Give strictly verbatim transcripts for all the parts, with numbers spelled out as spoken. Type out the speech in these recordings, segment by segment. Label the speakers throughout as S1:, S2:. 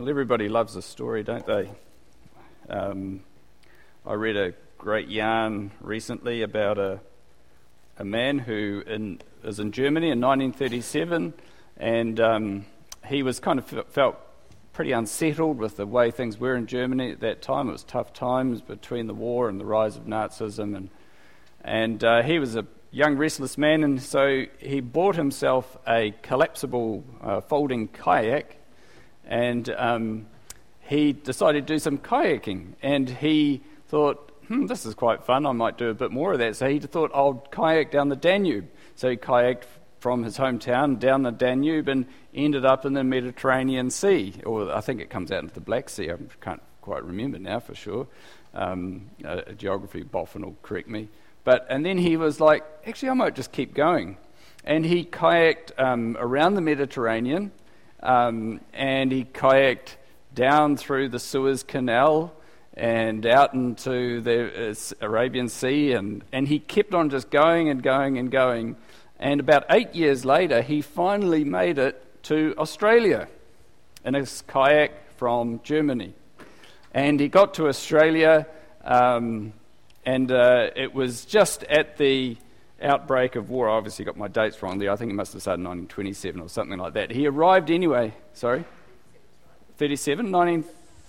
S1: Well, everybody loves a story, don't they? Um, I read a great yarn recently about a a man who in, was in Germany in nineteen thirty-seven, and um, he was kind of f- felt pretty unsettled with the way things were in Germany at that time. It was tough times between the war and the rise of Nazism, and and uh, he was a young restless man, and so he bought himself a collapsible uh, folding kayak, and um, he decided to do some kayaking, and he thought, hmm, this is quite fun, I might do a bit more of that. So he thought, I'll kayak down the Danube. So he kayaked from his hometown down the Danube and ended up in the Mediterranean Sea, or I think it comes out into the Black Sea. I can't quite remember now for sure. Um, a, a geography boffin will correct me. But and then he was like, actually, I might just keep going. And he kayaked um, around the Mediterranean, um, and he kayaked down through the Suez Canal and out into the uh, Arabian Sea, and, and he kept on just going and going and going. And about eight years later, he finally made it to Australia in a kayak from Germany. And he got to Australia, um, and uh, it was just at the outbreak of war. I obviously got my dates wrong there. I think it must have started in nineteen twenty-seven or something like that. He arrived anyway, sorry, thirty-seven, nineteen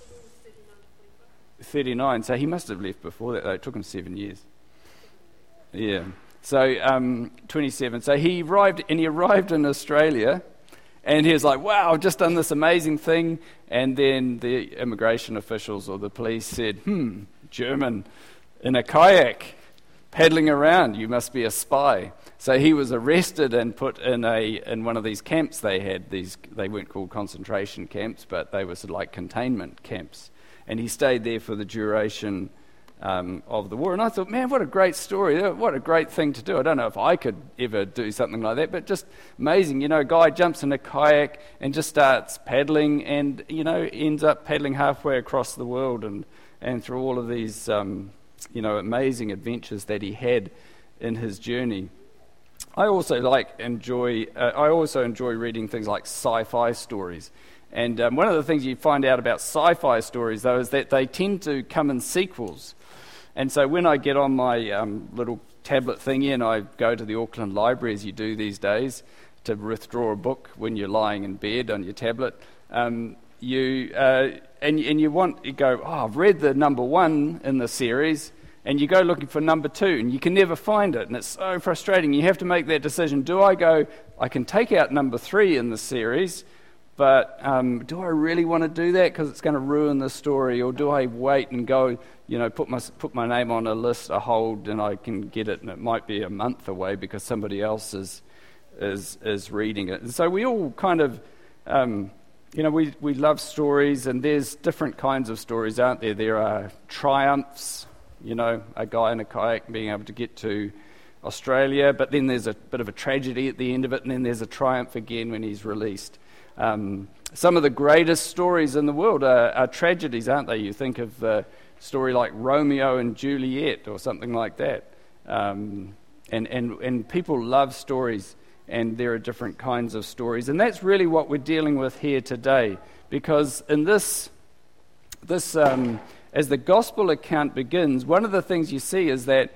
S1: thirty-nine. So he must have left before that, though. It took him seven years. Yeah. So um, twenty-seven. So he arrived, and he arrived in Australia, and he was like, wow, I've just done this amazing thing. And then the immigration officials or the police said, hmm, German in a kayak paddling around, you must be a spy. So he was arrested and put in a in one of these camps they had. These they weren't called concentration camps, but they were sort of like containment camps. And he stayed there for the duration um, of the war. And I thought, man, what a great story. What a great thing to do. I don't know if I could ever do something like that, but just amazing. You know, a guy jumps in a kayak and just starts paddling and, you know, ends up paddling halfway across the world and, and through all of these, um, you know, amazing adventures that he had in his journey. I also like enjoy, uh, I also enjoy reading things like sci-fi stories. And um, one of the things you find out about sci-fi stories, though, is that they tend to come in sequels. And so when I get on my um, little tablet thingy and I go to the Auckland Library, as you do these days, to withdraw a book when you're lying in bed on your tablet, um, you uh, and, and you want you go, oh, I've read the number one in the series, and you go looking for number two, and you can never find it, and it's so frustrating. You have to make that decision. Do I go, I can take out number three in the series, but um, do I really want to do that because it's going to ruin the story, or do I wait and go, you know, put my put my name on a list, a hold, and I can get it, and it might be a month away because somebody else is is is reading it. And so we all kind of, um, you know, we we love stories, and there's different kinds of stories, aren't there? There are triumphs, you know, a guy in a kayak being able to get to Australia, but then there's a bit of a tragedy at the end of it, and then there's a triumph again when he's released. Um, some of the greatest stories in the world are, are tragedies, aren't they? You think of a story like Romeo and Juliet or something like that. Um, and, and, and people love stories, and there are different kinds of stories. And that's really what we're dealing with here today, because in this, this um, as the gospel account begins, one of the things you see is that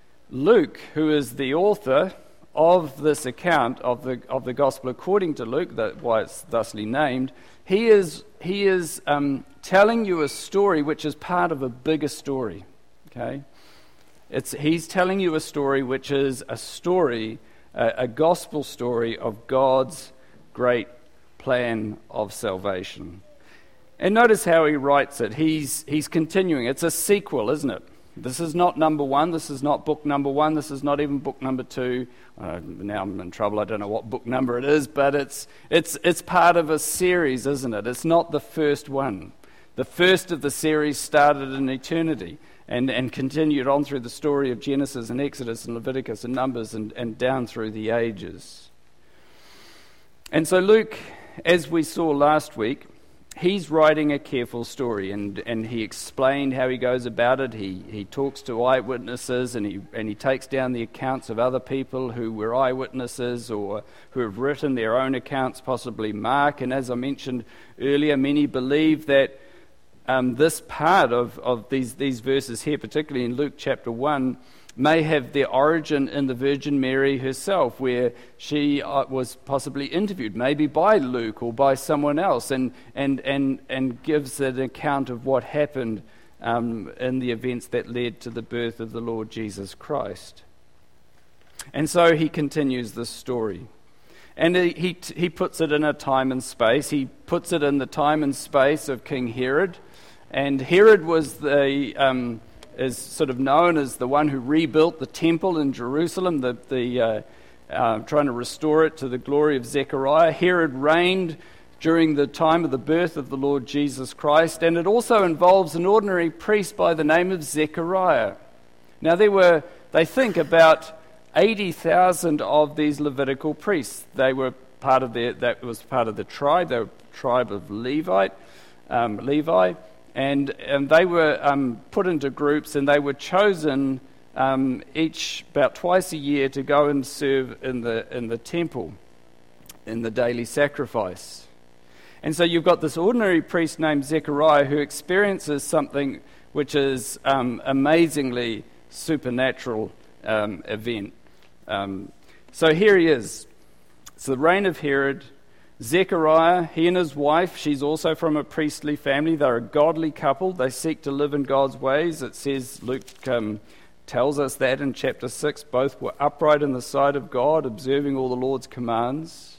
S1: Luke, who is the author of this account of the of the gospel according to Luke, that why it's thusly named, he is he is um, telling you a story which is part of a bigger story. Okay, it's he's telling you a story which is a story, a, a gospel story of God's great plan of salvation. And notice how he writes it. He's he's continuing. It's a sequel, isn't it? This is not number one. This is not book number one. This is not even book number two. Uh, now I'm in trouble. I don't know what book number it is, but it's it's it's part of a series, isn't it? It's not the first one. The first of the series started in eternity and, and continued on through the story of Genesis and Exodus and Leviticus and Numbers and, and down through the ages. And so Luke, as we saw last week, he's writing a careful story, and, and he explained how he goes about it. He he talks to eyewitnesses, and he and he takes down the accounts of other people who were eyewitnesses or who have written their own accounts, possibly Mark. And as I mentioned earlier, many believe that um, this part of, of these, these verses here, particularly in Luke chapter one, may have their origin in the Virgin Mary herself, where she uh, was possibly interviewed, maybe by Luke or by someone else, and and and, and gives an account of what happened um, in the events that led to the birth of the Lord Jesus Christ. And so he continues this story. And he, he, he puts it in a time and space. He puts it in the time and space of King Herod. And Herod was the... Um, is sort of known as the one who rebuilt the temple in Jerusalem, the, the uh, uh, trying to restore it to the glory of Zechariah. Herod reigned during the time of the birth of the Lord Jesus Christ, and it also involves an ordinary priest by the name of Zechariah. Now there were, they think, about eighty thousand of these Levitical priests. They were part of the, that was part of the tribe, they were tribe of Levite, um, Levi. And, and they were um, put into groups, and they were chosen um, each about twice a year to go and serve in the in the temple, in the daily sacrifice. And so you've got this ordinary priest named Zechariah who experiences something which is um, amazingly supernatural um, event. Um, so here he is. It's the reign of Herod. Zechariah, he and his wife, she's also from a priestly family. They're a godly couple. They seek to live in God's ways. It says, Luke um, tells us that in chapter six, both were upright in the sight of God, observing all the Lord's commands.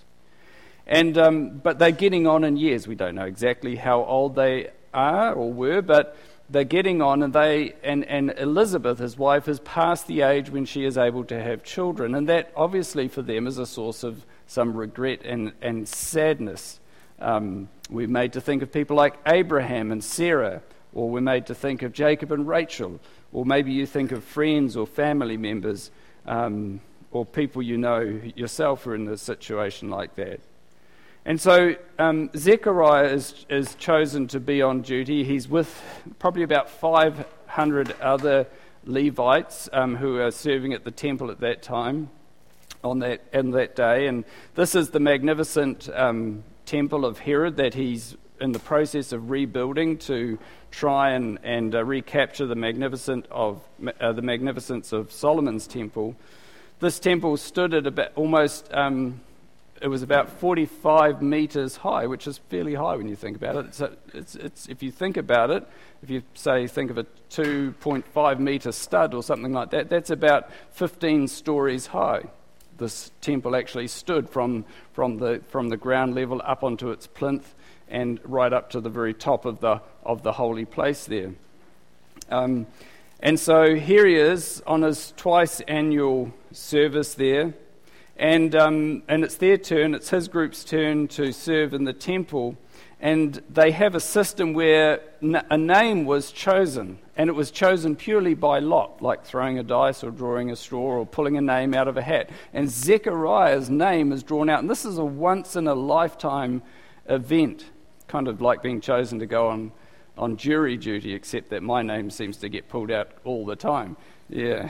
S1: And um, but they're getting on in years. We don't know exactly how old they are or were, but they're getting on, and they and, and Elizabeth, his wife, has passed the age when she is able to have children. And that obviously for them is a source of some regret and, and sadness. Um, we're made to think of people like Abraham and Sarah, or we're made to think of Jacob and Rachel, or maybe you think of friends or family members, um, or people you know yourself are in a situation like that. And so um, Zechariah is, is chosen to be on duty. He's with probably about five hundred other Levites um, who are serving at the temple at that time. On that on that day, and this is the magnificent um, temple of Herod that he's in the process of rebuilding to try and and uh, recapture the magnificent of uh, the magnificence of Solomon's temple. This temple stood at about almost um, it was about forty-five meters high, which is fairly high when you think about it. So it's it's if you think about it, if you say think of a two point five meter stud or something like that, that's about fifteen stories high. This temple actually stood from from the from the ground level up onto its plinth and right up to the very top of the of the holy place there. Um, and so here he is on his twice annual service there, and um, and it's their turn, it's his group's turn to serve in the temple. And they have a system where a name was chosen, and it was chosen purely by lot, like throwing a dice or drawing a straw or pulling a name out of a hat. And Zechariah's name is drawn out, and this is a once-in-a-lifetime event, kind of like being chosen to go on, on jury duty, except that my name seems to get pulled out all the time. Yeah,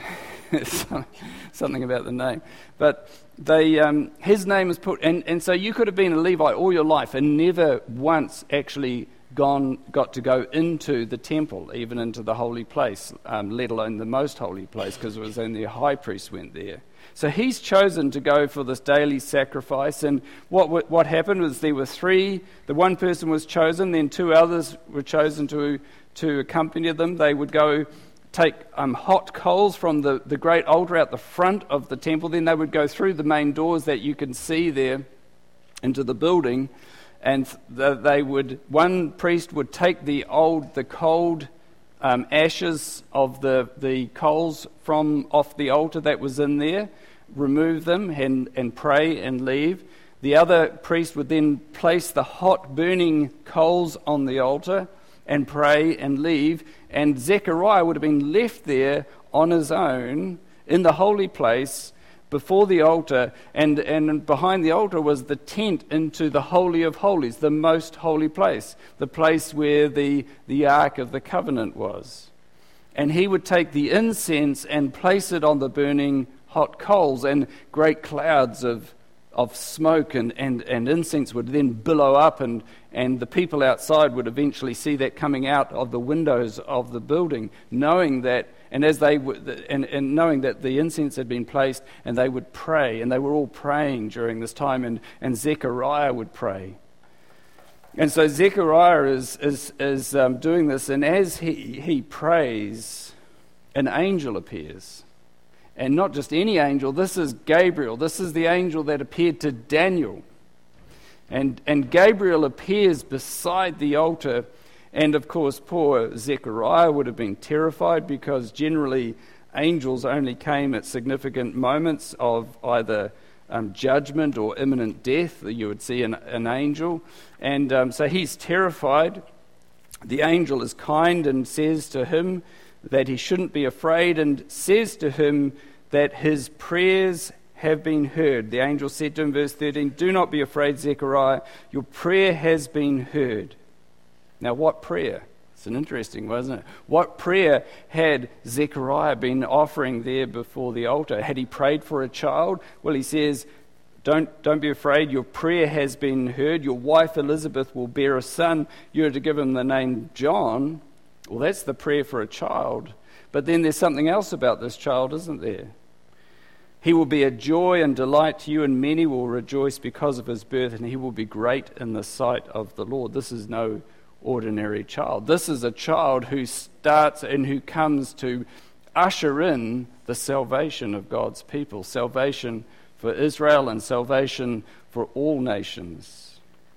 S1: something about the name. But they, um, his name is put, and, and so you could have been a Levite all your life and never once actually gone, got to go into the temple, even into the holy place, um, let alone the most holy place, because it was only a high priest went there. So he's chosen to go for this daily sacrifice, and what what happened was there were three, the one person was chosen, then two others were chosen to, to accompany them. They would go take um, hot coals from the, the great altar out the front of the temple. Then they would go through the main doors that you can see there into the building, and the, they would, one priest would take the old, the cold um, ashes of the, the coals from off the altar that was in there, remove them and, and pray and leave. The other priest would then place the hot burning coals on the altar and pray and leave, and Zechariah would have been left there on his own in the holy place before the altar, and, and behind the altar was the tent into the Holy of Holies, the most holy place, the place where the, the Ark of the Covenant was. And he would take the incense and place it on the burning hot coals, and great clouds of of smoke and, and, and incense would then billow up, and, and the people outside would eventually see that coming out of the windows of the building, knowing that, and as they w- and, and knowing that the incense had been placed, and they would pray, and they were all praying during this time, and, and Zechariah would pray. And so Zechariah is is, is um, doing this, and as he, he prays, an angel appears. And not just any angel, this is Gabriel. This is the angel that appeared to Daniel. And, and Gabriel appears beside the altar. And of course, poor Zechariah would have been terrified, because generally angels only came at significant moments of either um, judgment or imminent death. You would see an, an angel. And um, so he's terrified. The angel is kind and says to him that he shouldn't be afraid, and says to him that his prayers have been heard. The angel said to him, verse thirteen, "Do not be afraid, Zechariah, your prayer has been heard." Now, what prayer? It's an interesting one, isn't it? What prayer had Zechariah been offering there before the altar? Had he prayed for a child? Well, he says, Don't, don't be afraid, your prayer has been heard. Your wife Elizabeth will bear a son. You are to give him the name John. Well, that's the prayer for a child. But then there's something else about this child, isn't there? He will be a joy and delight to you, and many will rejoice because of his birth, and he will be great in the sight of the Lord. This is no ordinary child. This is a child who starts and who comes to usher in the salvation of God's people, salvation for Israel and salvation for all nations.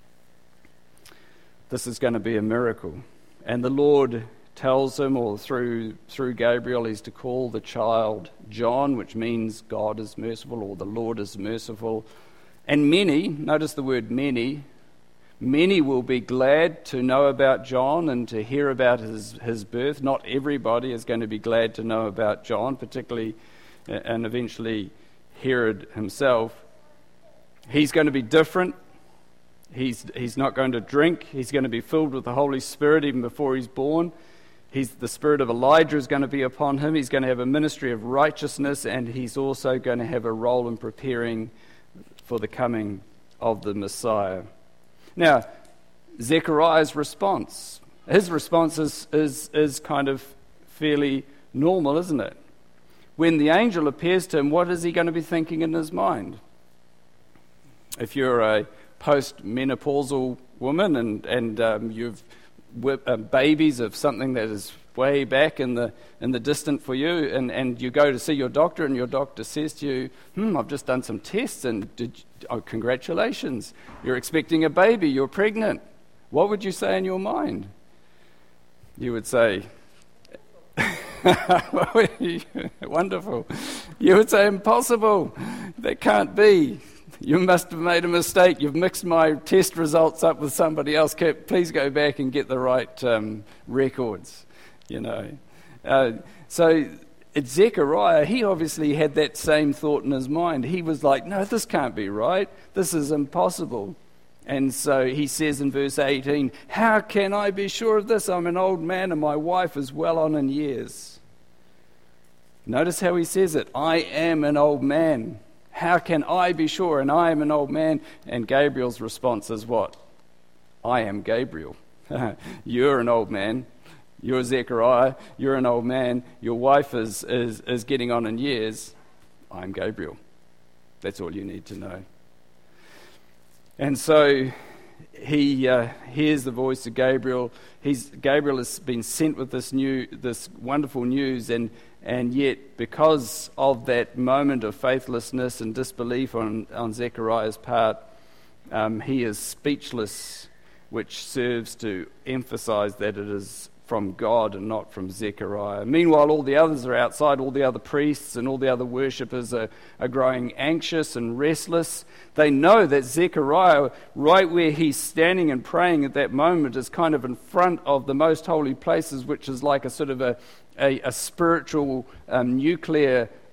S1: This is going to be a miracle. And the Lord tells him, or through through Gabriel, he's to call the child John, which means God is merciful, or the Lord is merciful. And many, notice the word many, many will be glad to know about John and to hear about his, his birth. Not everybody is going to be glad to know about John, particularly and eventually Herod himself. He's going to be different. He's he's not going to drink. He's going to be filled with the Holy Spirit even before he's born. He's, the spirit of Elijah is going to be upon him. He's going to have a ministry of righteousness, and he's also going to have a role in preparing for the coming of the Messiah. Now, Zechariah's response, his response is, is, is kind of fairly normal, isn't it? When the angel appears to him, what is he going to be thinking in his mind? If you're a post-menopausal woman and, and um, you've uh, babies of something that is way back in the in the distant for you, and, and you go to see your doctor, and your doctor says to you, hmm, I've just done some tests, and did, oh, congratulations, you're expecting a baby, you're pregnant. What would you say in your mind? You would say, wonderful. You would say, impossible. That can't be. You must have made a mistake. You've mixed my test results up with somebody else. Please go back and get the right um, records, you know. Uh, so it's Zechariah. He obviously had that same thought in his mind. He was like, no, this can't be right. This is impossible. And so he says in verse eighteen, how can I be sure of this? I'm an old man and my wife is well on in years. Notice how he says it. I am an old man. How can I be sure? And I am an old man. And Gabriel's response is what? I am Gabriel. You're an old man. You're Zechariah. You're an old man. Your wife is, is, is getting on in years. I'm Gabriel. That's all you need to know. And so he uh, hears the voice of Gabriel. He's, Gabriel has been sent with this new, this wonderful news, and and yet because of that moment of faithlessness and disbelief on, on Zechariah's part, um, he is speechless, which serves to emphasize that it is from God and not from Zechariah. Meanwhile, all the others are outside, all the other priests and all the other worshippers are, are growing anxious and restless. They know that Zechariah, right where he's standing and praying at that moment, is kind of in front of the most holy places, which is like a sort of a, a, a spiritual um, nuclear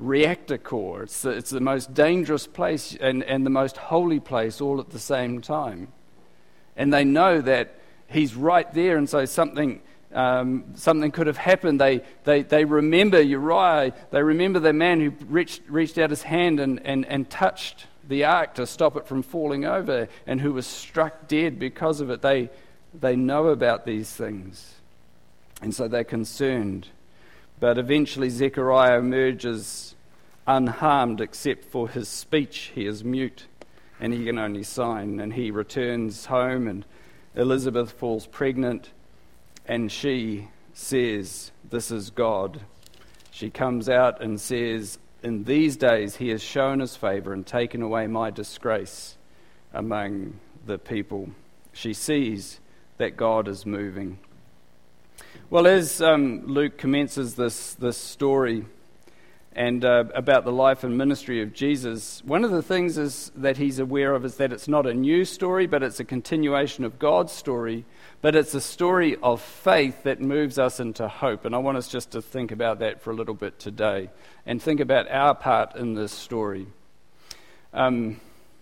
S1: reactor core. It's the, it's the most dangerous place and, and the most holy place all at the same time. And they know that he's right there, and so something um, something could have happened. They, they they remember Uriah. They remember the man who reached reached out his hand and, and, and touched the ark to stop it from falling over, and who was struck dead because of it. They they know about these things, and so they're concerned. But eventually Zechariah emerges unharmed, except for his speech. He is mute, and he can only sign. And he returns home, and Elizabeth falls pregnant, and she says, "This is God." She comes out and says, "In these days he has shown his favour and taken away my disgrace among the people." She sees that God is moving. Well, as um, Luke commences this, this story and uh, about the life and ministry of Jesus, one of the things is that he's aware of is that it's not a new story, but it's a continuation of God's story, but it's a story of faith that moves us into hope. And I want us just to think about that for a little bit today and think about our part in this story. Um,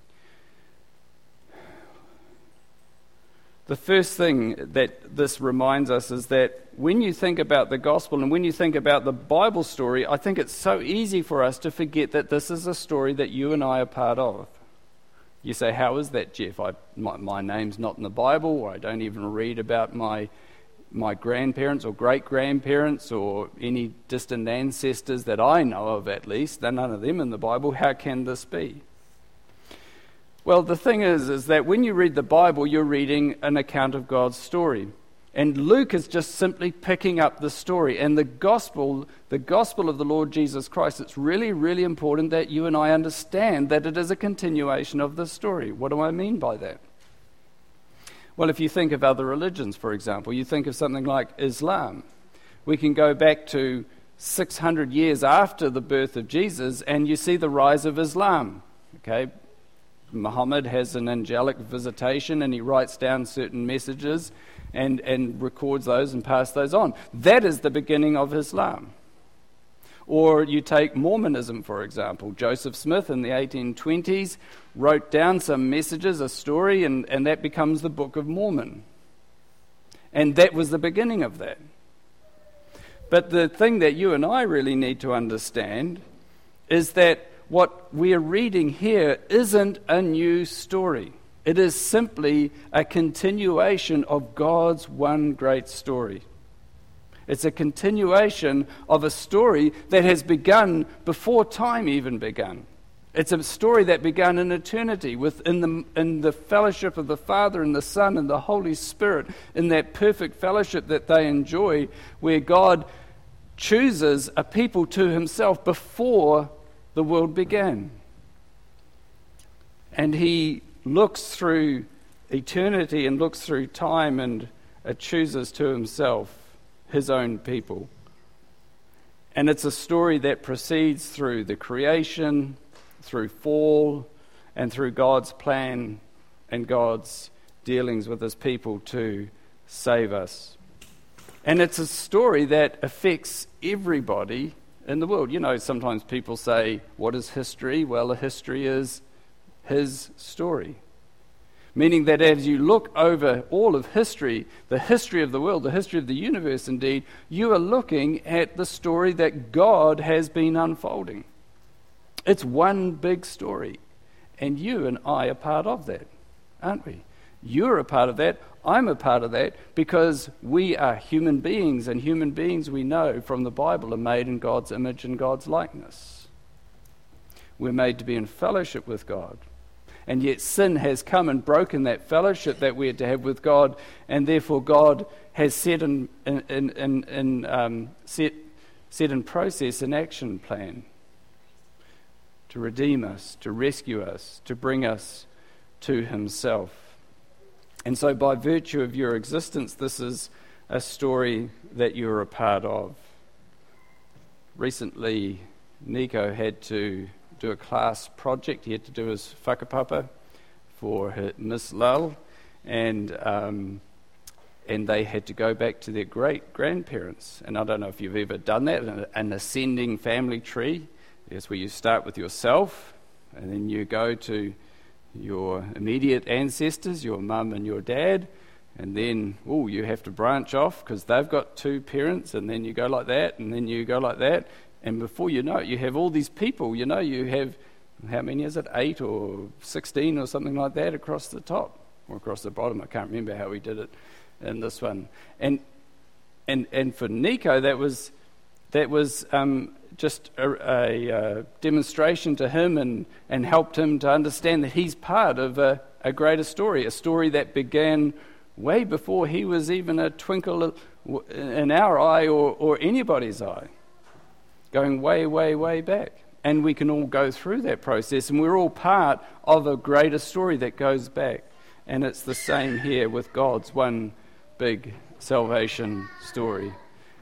S1: the first thing that this reminds us is that when you think about the gospel and when you think about the Bible story, I think it's so easy for us to forget that this is a story that you and I are part of. You say, "How is that, Jeff? I, my, my name's not in the Bible, or I don't even read about my my grandparents or great-grandparents or any distant ancestors that I know of, at least. There are none of them in the Bible. How can this be?" Well, the thing is, is that when you read the Bible, you're reading an account of God's story. And Luke is just simply picking up the story. And the gospel, the gospel of the Lord Jesus Christ, it's really, really important that you and I understand that it is a continuation of the story. What do I mean by that? Well, if you think of other religions, for example, you think of something like Islam. We can go back to six hundred years after the birth of Jesus, and you see the rise of Islam. Okay, Muhammad has an angelic visitation, and he writes down certain messages and, and records those and passes those on. That is the beginning of Islam. Or you take Mormonism, for example. Joseph Smith in the eighteen twenties wrote down some messages, a story, and, and that becomes the Book of Mormon. And that was the beginning of that. But the thing that you and I really need to understand is that what we are reading here isn't a new story. It is simply a continuation of God's one great story. It's a continuation of a story that has begun before time even began. It's a story that began in eternity within the, in the fellowship of the Father and the Son and the Holy Spirit, in that perfect fellowship that they enjoy, where God chooses a people to himself before the world began. And he looks through eternity and looks through time and uh, chooses to himself his own people. And it's a story that proceeds through the creation, through fall, and through God's plan and God's dealings with his people to save us. And it's a story that affects everybody in the world. You know, sometimes people say, "What is history?" Well, a history is his story. Meaning that as you look over all of history, the history of the world, the history of the universe indeed, you are looking at the story that God has been unfolding. It's one big story. And you and I are part of that, aren't we? You're a part of that. I'm a part of that, because we are human beings, and human beings, we know from the Bible, are made in God's image and God's likeness. We're made to be in fellowship with God. And yet sin has come and broken that fellowship that we had to have with God, and therefore God has set in, in, in, in, in um, set, set in process an action plan to redeem us, to rescue us, to bring us to himself. And so by virtue of your existence, this is a story that you're a part of. Recently, Nico had to do a class project. He had to do his whakapapa for her, Miss Lull, and um, and they had to go back to their great-grandparents. And I don't know if you've ever done that, an, an ascending family tree. It's where you start with yourself, and then you go to your immediate ancestors, your mum and your dad, and then, oh, you have to branch off because they've got two parents, and then you go like that, and then you go like that, and before you know it, you have all these people, you know, you have, how many is it, eight or sixteen or something like that across the top, or across the bottom, I can't remember how we did it in this one. And and and for Nico, that was, that was um, just a, a, a demonstration to him and, and helped him to understand that he's part of a, a greater story, a story that began way before he was even a twinkle in our eye or, or anybody's eye, going way, way, way back. And we can all go through that process, and we're all part of a greater story that goes back. And it's the same here with God's one big salvation story.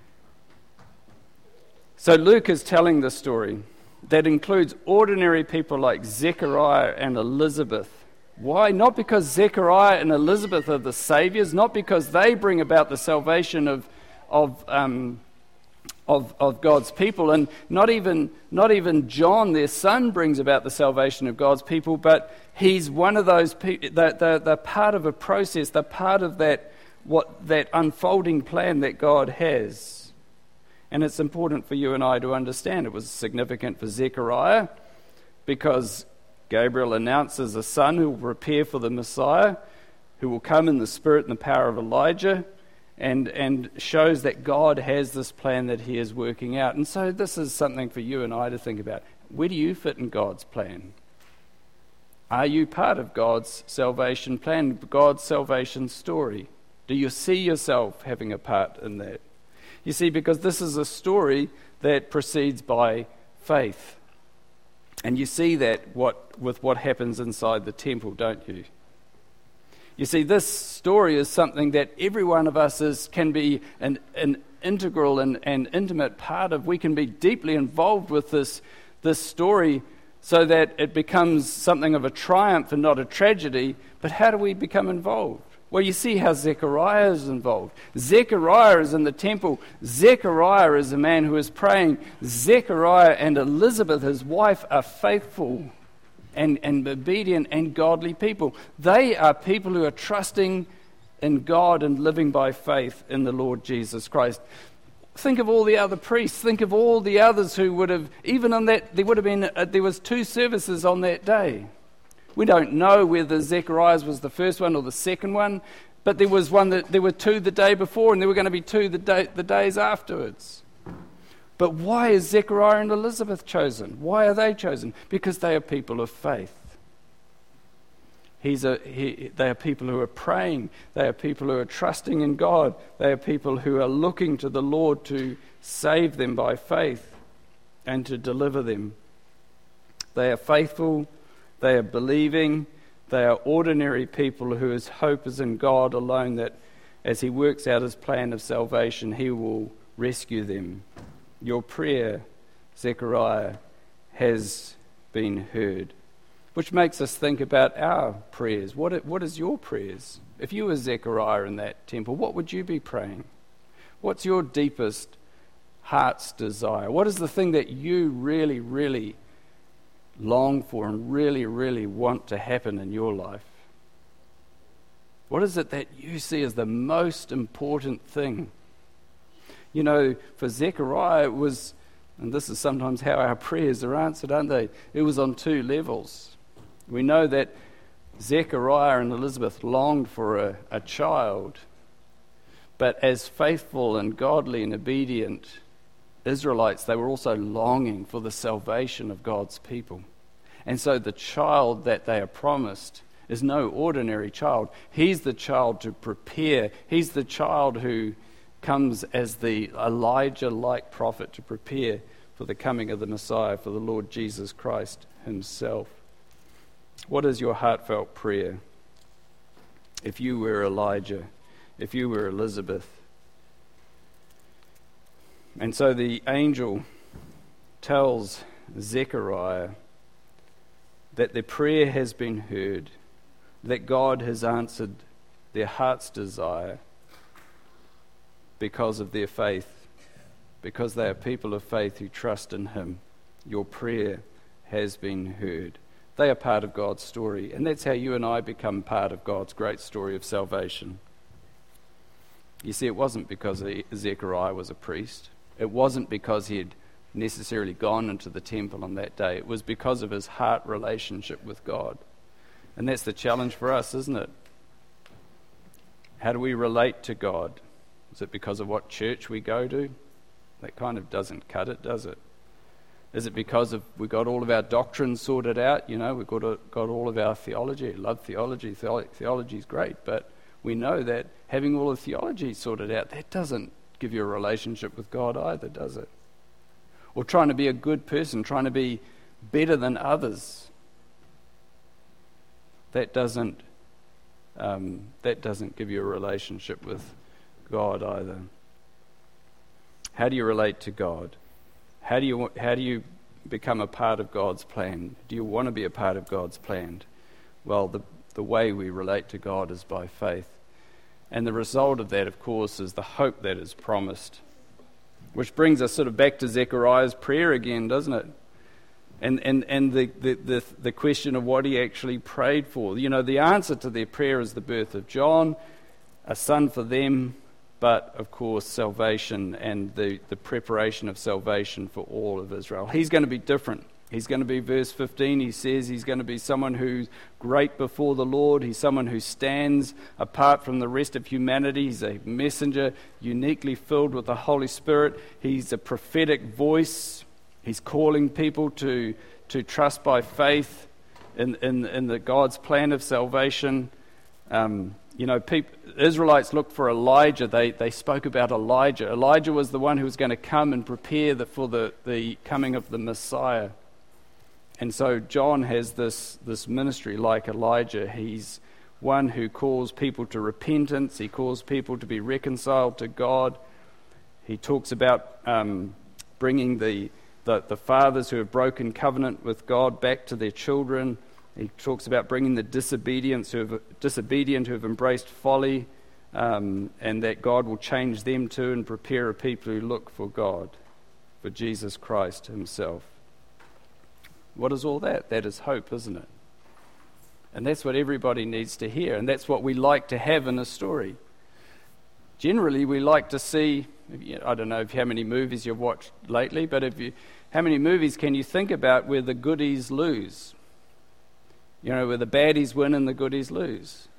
S1: So Luke is telling the story that includes ordinary people like Zechariah and Elizabeth. Why? Not because Zechariah and Elizabeth are the saviors, not because they bring about the salvation of of um, of, of God's people, and not even not even John, their son, brings about the salvation of God's people, but he's one of those people. They're, they're, they're part of a process. They're part of that what that unfolding plan that God has. And it's important for you and I to understand. It was significant for Zechariah because Gabriel announces a son who will prepare for the Messiah, who will come in the spirit and the power of Elijah, and, and shows that God has this plan that he is working out. And so this is something for you and I to think about. Where do you fit in God's plan? Are you part of God's salvation plan, God's salvation story? Do you see yourself having a part in that? You see, because this is a story that proceeds by faith. And you see that what with what happens inside the temple, don't you? You see, this story is something that every one of us is can be an, an integral and, and intimate part of. We can be deeply involved with this, this story so that it becomes something of a triumph and not a tragedy. But how do we become involved? Well, you see how Zechariah is involved. Zechariah is in the temple. Zechariah is a man who is praying. Zechariah and Elizabeth, his wife, are faithful and, and obedient and godly people. They are people who are trusting in God and living by faith in the Lord Jesus Christ. Think of all the other priests. Think of all the others who would have, even on that, there would have been, uh, there was two services on that day. We don't know whether Zechariah's was the first one or the second one, but there was one that there were two the day before, and there were going to be two the day, the days afterwards. But why is Zechariah and Elizabeth chosen? Why are they chosen? Because they are people of faith. He's a, he, they are people who are praying. They are people who are trusting in God. They are people who are looking to the Lord to save them by faith and to deliver them. They are faithful. They are believing. They are ordinary people whose hope is in God alone, that as he works out his plan of salvation, he will rescue them. Your prayer, Zechariah, has been heard. Which makes us think about our prayers. What, what is your prayers? If you were Zechariah in that temple, what would you be praying? What's your deepest heart's desire? What is the thing that you really, really long for and really, really want to happen in your life? What is it that you see as the most important thing? You know, for Zechariah it was, and this is sometimes how our prayers are answered, aren't they? It was on two levels. We know that Zechariah and Elizabeth longed for a, a child, but as faithful and godly and obedient Israelites, they were also longing for the salvation of God's people. And so the child that they are promised is no ordinary child. He's the child to prepare. He's the child who comes as the Elijah-like prophet to prepare for the coming of the Messiah, for the Lord Jesus Christ himself. What is your heartfelt prayer? If you were Elijah, if you were Elizabeth. And so the angel tells Zechariah that their prayer has been heard, that God has answered their heart's desire because of their faith, because they are people of faith who trust in him. Your prayer has been heard. They are part of God's story, and that's how you and I become part of God's great story of salvation. You see, it wasn't because Zechariah was a priest. It wasn't because he had necessarily gone into the temple on that day. It was because of his heart relationship with God. And that's the challenge for us, isn't it? How do we relate to God? Is it because of what church we go to? That kind of doesn't cut it, does it? Is it because of we got all of our doctrine sorted out? You know, we've got, a, got all of our theology. I love theology. Theology is great, but we know that having all of theology sorted out, that doesn't give you a relationship with God either, does it? Or trying to be a good person, trying to be better than others. That doesn't um, that doesn't give you a relationship with God either. How do you relate to God? How do you how do you become a part of God's plan? Do you want to be a part of God's plan? Well, the the way we relate to God is by faith. And the result of that, of course, is the hope that is promised. Which brings us sort of back to Zechariah's prayer again, doesn't it? And and, and the, the, the, the question of what he actually prayed for. You know, the answer to their prayer is the birth of John, a son for them, but, of course, salvation and the, the preparation of salvation for all of Israel. He's going to be different. He's going to be, verse fifteen, he says he's going to be someone who's great before the Lord. He's someone who stands apart from the rest of humanity. He's a messenger uniquely filled with the Holy Spirit. He's a prophetic voice. He's calling people to, to trust by faith in, in, in the God's plan of salvation. Um, you know, people, Israelites looked for Elijah. They they spoke about Elijah. Elijah was the one who was going to come and prepare the, for the, the coming of the Messiah. And so John has this, this ministry like Elijah. He's one who calls people to repentance. He calls people to be reconciled to God. He talks about um, bringing the, the, the fathers who have broken covenant with God back to their children. He talks about bringing the disobedience who have, disobedient who have embraced folly, um, and that God will change them too and prepare a people who look for God, for Jesus Christ himself. What is all that? That is hope, isn't it? And that's what everybody needs to hear, and that's what we like to have in a story. Generally, we like to see, I don't know how many movies you've watched lately, but if you, how many movies can you think about where the goodies lose? You know, where the baddies win and the goodies lose?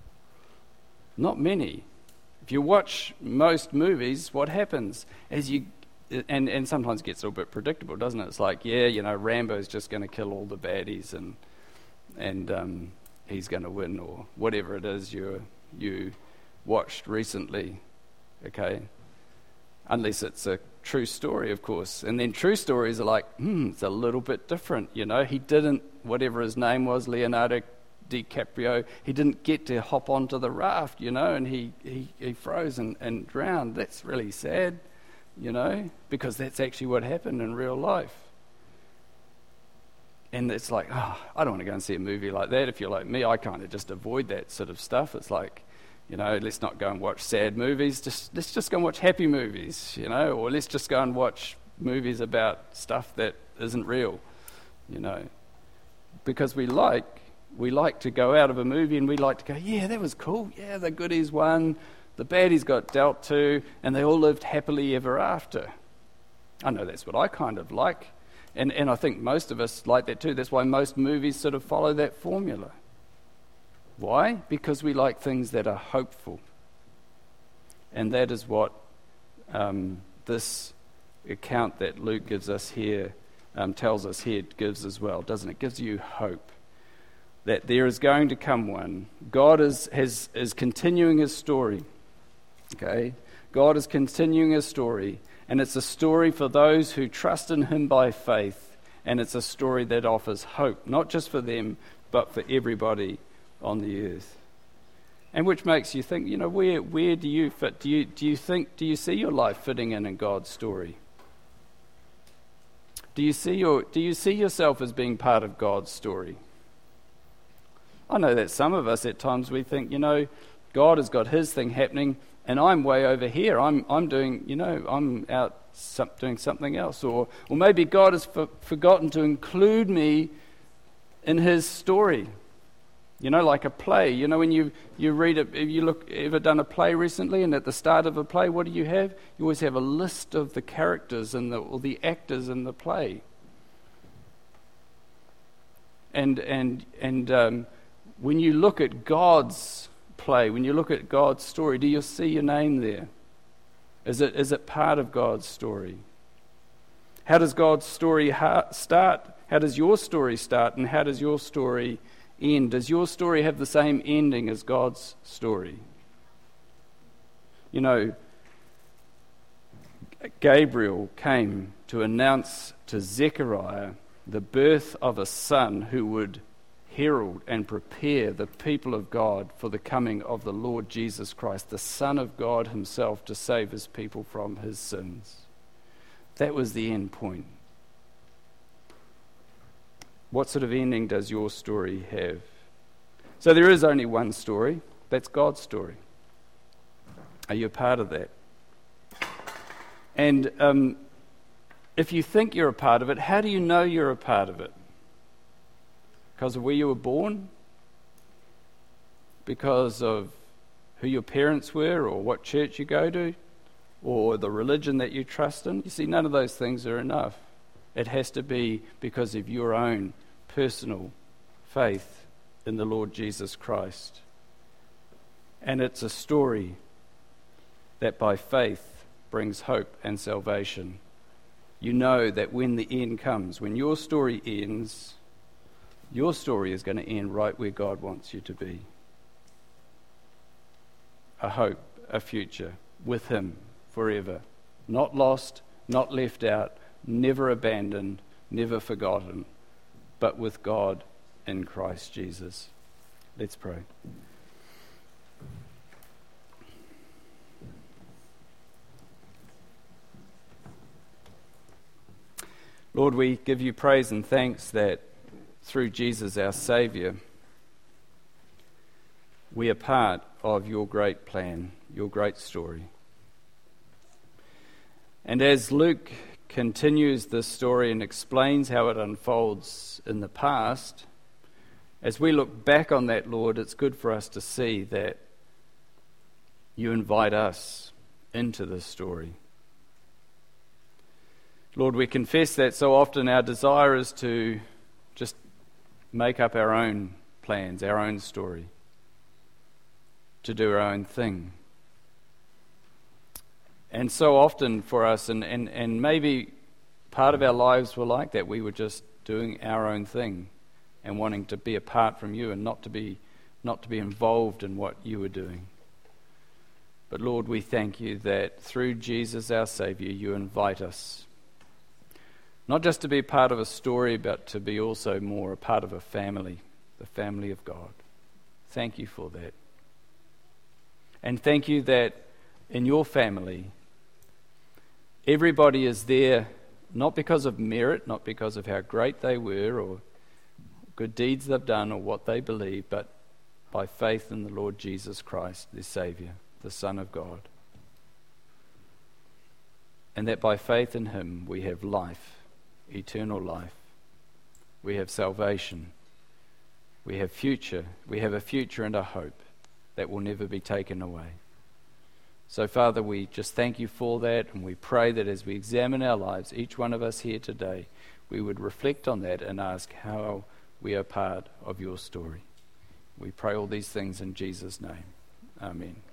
S1: Not many. If you watch most movies, what happens? As you And, and sometimes it gets a little bit predictable, doesn't it? It's like, yeah, you know, Rambo's just going to kill all the baddies and and um, he's going to win, or whatever it is you you watched recently, okay? Unless it's a true story, of course. And then true stories are like, hmm, it's a little bit different, you know? He didn't, whatever his name was, Leonardo DiCaprio, he didn't get to hop onto the raft, you know, and he, he, he froze and, and drowned. That's really sad. You know, because that's actually what happened in real life. And it's like, oh, I don't want to go and see a movie like that. If you're like me, I kind of just avoid that sort of stuff. It's like, you know, let's not go and watch sad movies. Just let's just go and watch happy movies, you know, or let's just go and watch movies about stuff that isn't real, you know, because we like we like to go out of a movie and we like to go, yeah, that was cool. Yeah, the goodies won. The baddies got dealt to, and they all lived happily ever after. I know that's what I kind of like. And and I think most of us like that too. That's why most movies sort of follow that formula. Why? Because we like things that are hopeful. And that is what um, this account that Luke gives us here, um, tells us here, gives as well, doesn't it? It gives you hope that there is going to come one. God is has, is continuing his story. Okay, God is continuing his story, and it's a story for those who trust in him by faith, and it's a story that offers hope, not just for them, but for everybody on the earth. And which makes you think, you know, where where do you fit? Do you do you think do you see your life fitting in in God's story? Do you see your do you see yourself as being part of God's story? I know that some of us at times we think, you know, God has got his thing happening, and I'm way over here. I'm I'm doing, you know, I'm out some, doing something else. Or or maybe God has for, forgotten to include me in his story. You know, like a play. You know, when you, you read it, if you look, ever done a play recently, and at the start of a play, what do you have? You always have a list of the characters and the, or the actors in the play. And and and um, when you look at God's play, when you look at God's story, do you see your name there? Is it is it part of God's story? How does God's story ha- start? How does your story start, and how does your story end? Does your story have the same ending as God's story? You know, Gabriel came to announce to Zechariah the birth of a son who would herald and prepare the people of God for the coming of the Lord Jesus Christ, the Son of God himself, to save his people from his sins. That was the end point. What sort of ending does your story have? So there is only one story. That's God's story. Are you a part of that? And um, if you think you're a part of it, how do you know you're a part of it? Because of where you were born? Because of who your parents were, or what church you go to, or the religion that you trust in? You see, none of those things are enough. It has to be because of your own personal faith in the Lord Jesus Christ. And it's a story that by faith brings hope and salvation. You know that when the end comes, when your story ends, your story is going to end right where God wants you to be. A hope, a future with him forever. Not lost, not left out, never abandoned, never forgotten, but with God in Christ Jesus. Let's pray. Lord, we give you praise and thanks that through Jesus, our Saviour, we are part of your great plan, your great story. And as Luke continues this story and explains how it unfolds in the past, as we look back on that, Lord, it's good for us to see that you invite us into this story. Lord, we confess that so often our desire is to just make up our own plans, our own story, to do our own thing. And so often for us, and, and, and maybe part of our lives were like that, we were just doing our own thing and wanting to be apart from you and not to be not to be involved in what you were doing. But Lord, we thank you that through Jesus our Saviour, you invite us not just to be a part of a story, but to be also more a part of a family, the family of God. Thank you for that. And thank you that in your family, everybody is there not because of merit, not because of how great they were or good deeds they've done or what they believe, but by faith in the Lord Jesus Christ, their Saviour, the Son of God. And that by faith in him we have life, eternal life. We have salvation. We have future. We have a future and a hope that will never be taken away. So, Father, we just thank you for that, and we pray that as we examine our lives, each one of us here today, we would reflect on that and ask how we are part of your story. We pray all these things in Jesus' name. Amen.